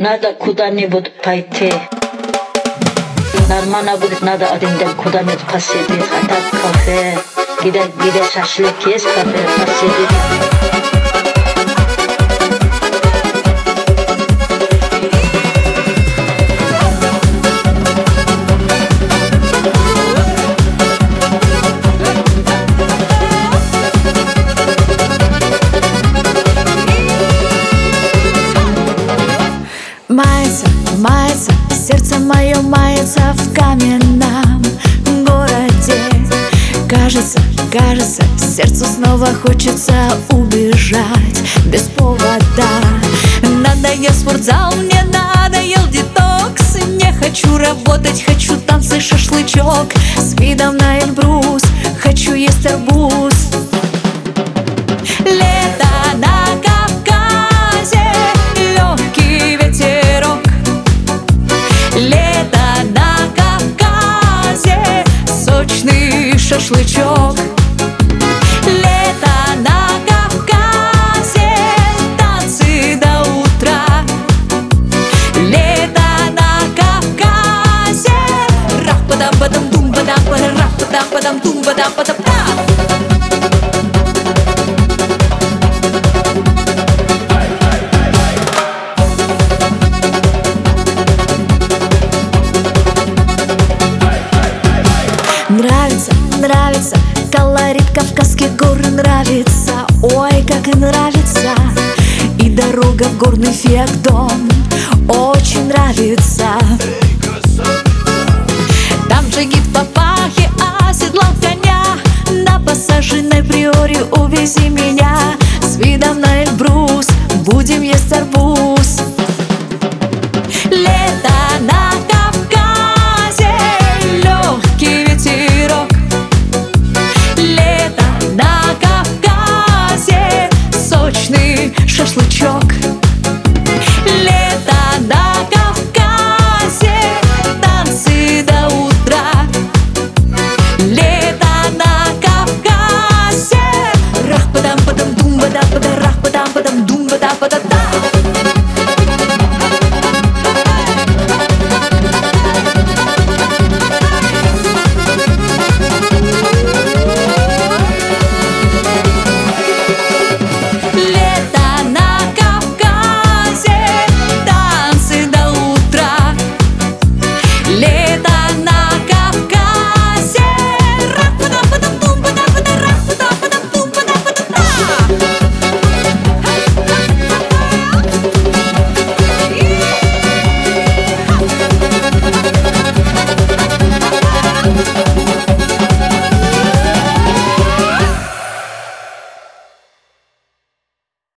Надо куда-нибудь пойти. Нормально будет, надо один день куда-нибудь посидеть. А так кафе, где шашлык есть, кафе посидеть. Мается, сердце мое мается в каменном городе. Кажется, сердцу снова хочется убежать без повода. Надоел спортзал, мне надоел детокс. Не хочу работать, хочу танцы, шашлычок с видом на Эльбрус, хочу есть арбуз. Лето на Кавказе, легкий ветерок. Лето на Кавказе, сочный шашлычок. Лето на Кавказе, танцы до утра. Лето на Кавказе, раф-падам-падам-дум-падам-падам, раф-падам-падам-дум-падам-падам. Нравится, колорит Кавказских гор нравится. Ой, как и нравится. И дорога в горный феодом очень нравится. Там джигит в папахе, оседлал коня. На посаженной приоре увези меня с видом на Эльбрус, будем есть арбуз.